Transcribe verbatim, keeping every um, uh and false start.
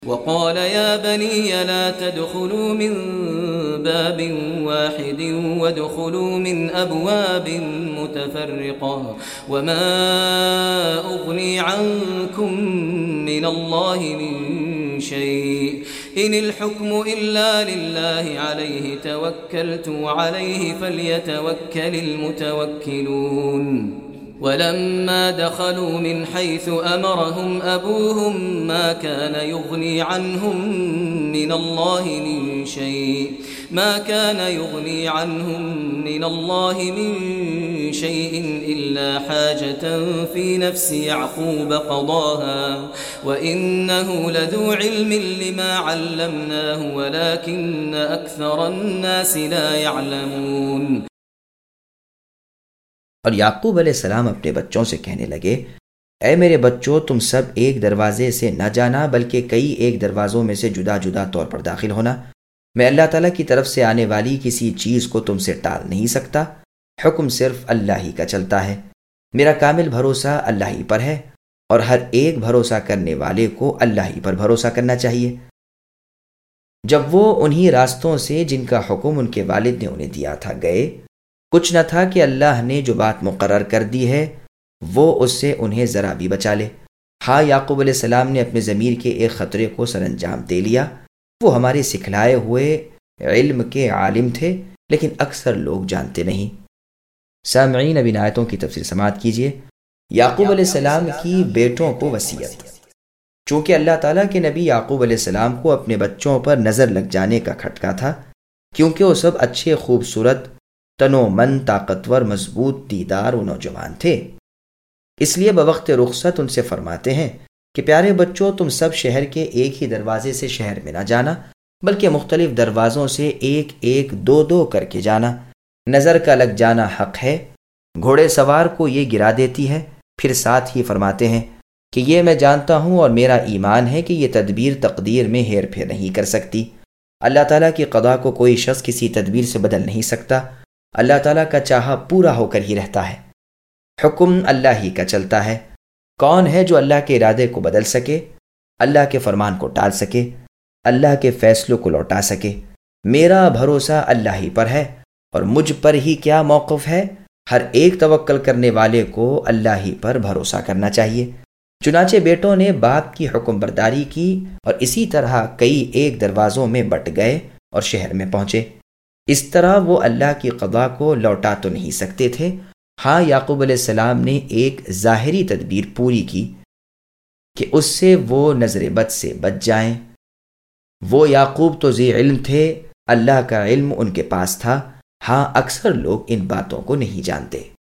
وقال يا بني لا تدخلوا من باب واحد وادخلوا من أبواب متفرقة وما أغني عنكم من الله من شيء إن الحكم إلا لله عليه توكلت وعليه فليتوكل المتوكلون ولما دخلوا من حيث أمرهم أبوهم ما كان يغني عنهم من الله من شيء ما كان يغني عنهم من الله من شيء إلا حاجة في نفس يعقوب قضاها وإنه لذو علم لما علمناه ولكن أكثر الناس لا يعلمون۔ اور یعقوب علیہ السلام اپنے بچوں سے کہنے لگے، اے میرے بچوں، تم سب ایک دروازے سے نہ جانا بلکہ کئی ایک دروازوں میں سے جدا جدا طور پر داخل ہونا۔ میں اللہ تعالیٰ کی طرف سے آنے والی کسی چیز کو تم سے ٹال نہیں سکتا، حکم صرف اللہ ہی کا چلتا ہے۔ میرا کامل بھروسہ اللہ ہی پر ہے اور ہر ایک بھروسہ کرنے والے کو اللہ ہی پر بھروسہ کرنا چاہیے۔ جب وہ انہی راستوں سے جن کا حکم ان کے والد نے انہیں دیا تھا گئے، کچھ نہ تھا کہ اللہ نے جو بات مقرر کر دی ہے وہ اس سے انہیں ذرا بھی بچا لے۔ ہاں، یعقوب علیہ السلام نے اپنے ضمیر کے ایک خطرے کو سر انجام دے لیا۔ وہ ہمارے سکھلائے ہوئے علم کے عالم تھے، لیکن اکثر لوگ جانتے نہیں۔ سامعین، اب ان آیتوں کی تفسیر سماعت کیجیے۔ یعقوب علیہ السلام کی بیٹوں کو وصیت۔ چونکہ اللہ تعالیٰ کے نبی یعقوب علیہ السلام کو اپنے بچوں پر نظر لگ جانے کا کھٹکا تھا، کیونکہ وہ سب اچھے، خوبصورت، تنو من، طاقتور، مضبوط دیدار و نوجوان تھے۔ اس لیے بوقت رخصت ان سے فرماتے ہیں کہ پیارے بچوں، تم سب شہر کے ایک ہی دروازے سے شہر میں نہ جانا بلکہ مختلف دروازوں سے ایک ایک دو دو کر کے جانا۔ نظر کا لگ جانا حق ہے، گھوڑے سوار کو یہ گرا دیتی ہے۔ پھر ساتھ ہی فرماتے ہیں کہ یہ میں جانتا ہوں اور میرا ایمان ہے کہ یہ تدبیر تقدیر میں ہیر پھیر نہیں کر سکتی۔ اللہ تعالیٰ کی قضا کو کوئی شخص کسی تدبیر سے بدل نہیں سکتا۔ اللہ تعالیٰ کا چاہا پورا ہو کر ہی رہتا ہے۔ حکم اللہ ہی کا چلتا ہے۔ کون ہے جو اللہ کے ارادے کو بدل سکے، اللہ کے فرمان کو ٹال سکے، اللہ کے فیصلوں کو لوٹا سکے؟ میرا بھروسہ اللہ ہی پر ہے اور مجھ پر ہی کیا موقف ہے؟ ہر ایک توکل کرنے والے کو اللہ ہی پر بھروسہ کرنا چاہیے۔ چنانچہ بیٹوں نے باپ کی حکم برداری کی اور اسی طرح کئی ایک دروازوں میں بٹ گئے اور شہر میں پہنچے۔ اس طرح وہ اللہ کی قضا کو لوٹا تو نہیں سکتے تھے۔ ہاں، یعقوب علیہ السلام نے ایک ظاہری تدبیر پوری کی کہ اس سے وہ نظر بد سے بچ جائیں۔ وہ یعقوب تو ذی علم تھے، اللہ کا علم ان کے پاس تھا۔ ہاں، اکثر لوگ ان باتوں کو نہیں جانتے۔